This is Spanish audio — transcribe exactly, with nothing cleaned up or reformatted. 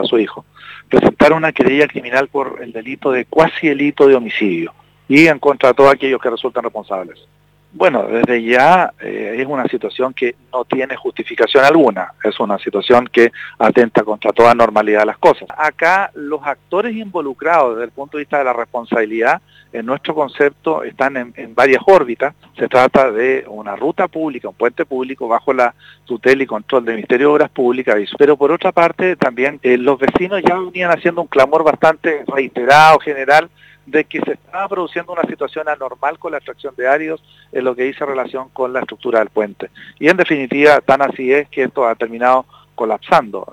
a su hijo. Presentaron una querella criminal por el delito de cuasi delito de homicidio y en contra de todos aquellos que resultan responsables. Bueno, desde ya eh, es una situación que no tiene justificación alguna, es una situación que atenta contra toda normalidad de las cosas. Acá los actores involucrados desde el punto de vista de la responsabilidad, en nuestro concepto, están en, en varias órbitas. Se trata de una ruta pública, un puente público bajo la tutela y control del Ministerio de Obras Públicas, pero por otra parte también eh, los vecinos ya venían haciendo un clamor bastante reiterado, general, de que se estaba produciendo una situación anormal con la extracción de áridos en lo que dice relación con la estructura del puente. Y en definitiva, tan así es que esto ha terminado colapsando.